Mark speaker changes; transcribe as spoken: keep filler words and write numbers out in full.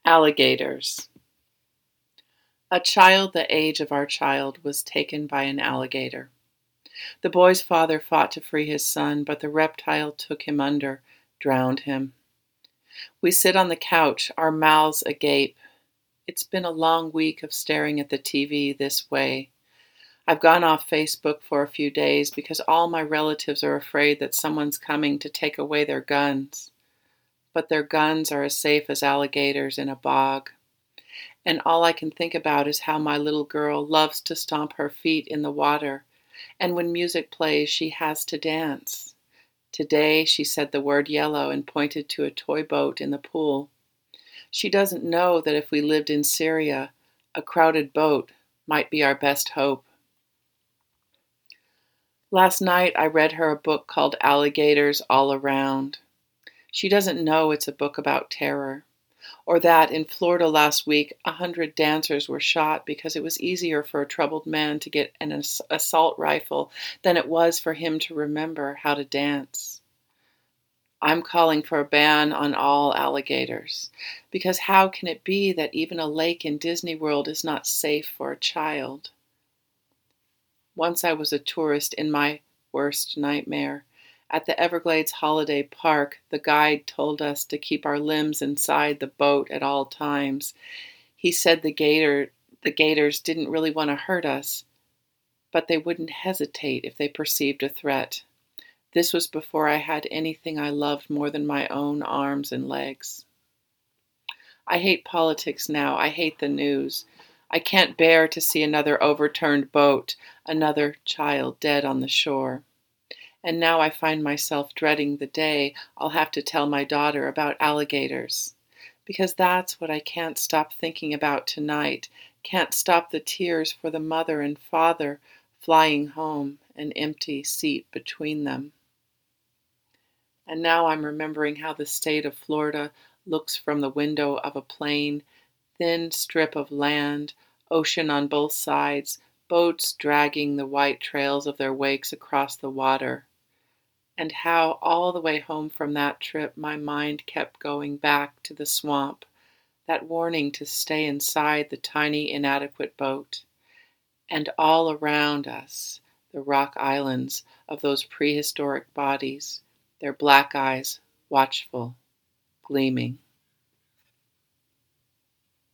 Speaker 1: Alligators. A child the age of our child was taken by an alligator. The boy's father fought to free his son, but the reptile took him under, drowned him. We sit on the couch, our mouths agape. It's been a long week of staring at the T V this way. I've gone off Facebook for a few days because all my relatives are afraid that someone's coming to take away their guns. But their guns are as safe as alligators in a bog. And all I can think about is how my little girl loves to stomp her feet in the water, and when music plays, she has to dance. Today, she said the word yellow and pointed to a toy boat in the pool. She doesn't know that if we lived in Syria, a crowded boat might be our best hope. Last night, I read her a book called Alligators All Around. She doesn't know it's a book about terror, or that in Florida last week, a hundred dancers were shot because it was easier for a troubled man to get an ass- assault rifle than it was for him to remember how to dance. I'm calling for a ban on all alligators, because how can it be that even a lake in Disney World is not safe for a child? Once I was a tourist in my worst nightmare. At the Everglades Holiday Park, the guide told us to keep our limbs inside the boat at all times. He said the gator, the gators didn't really want to hurt us, but they wouldn't hesitate if they perceived a threat. This was before I had anything I loved more than my own arms and legs. I hate politics now. I hate the news. I can't bear to see another overturned boat, another child dead on the shore. And now I find myself dreading the day I'll have to tell my daughter about alligators. Because that's what I can't stop thinking about tonight. Can't stop the tears for the mother and father flying home, an empty seat between them. And now I'm remembering how the state of Florida looks from the window of a plane, thin strip of land, ocean on both sides, boats dragging the white trails of their wakes across the water. And how all the way home from that trip my mind kept going back to the swamp, that warning to stay inside the tiny inadequate boat. And all around us, the rock islands of those prehistoric bodies, their black eyes watchful, gleaming.